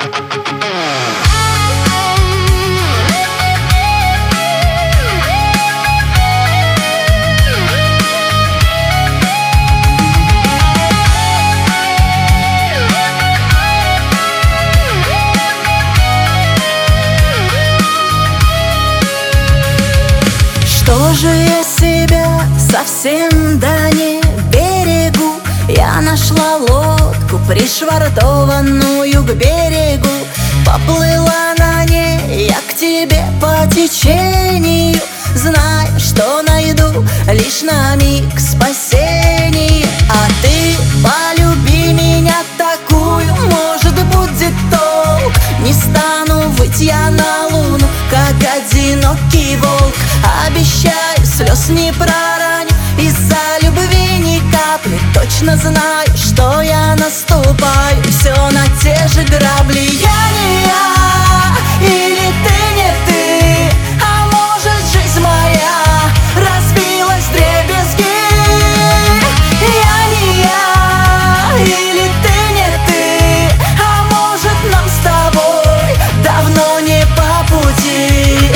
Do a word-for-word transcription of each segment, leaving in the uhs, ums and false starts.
Что же я себя совсем да не берегу? Я нашла лодку, пришвартованную к берегу. Поплыла на ней я к тебе по течению, зная, что найду лишь на миг спасение. А ты полюби меня такую, может, будет толк. Не стану выть я на луну, как одинокий волк. Обещаю, слез не пророню, из-за любви ни капли. Точно знаю, что я наступаю все на те же грабли. Я не я, или ты не ты, а может, жизнь моя разбилась вдребезги. Я не я, или ты не ты, а может, нам с тобой давно не по пути.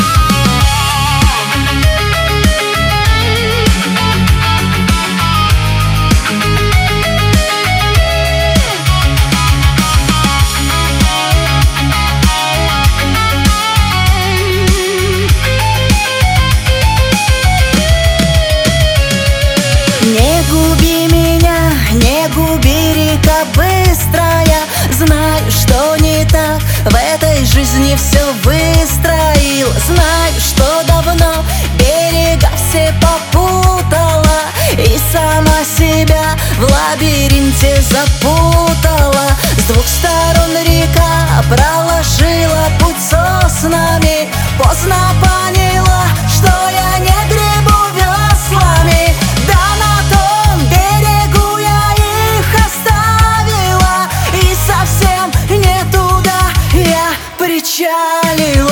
Не губи меня, не губи, река быстрая. Знаю, что не так, в этой жизни все выстроила. Знаю, что давно берега все попутала, и сама себя в лабиринте запутала. С двух сторон река проложила путь соснами. Поздно поняла, что я не гребу веслами. Да на том берегу я их оставила, и совсем не туда я причалила.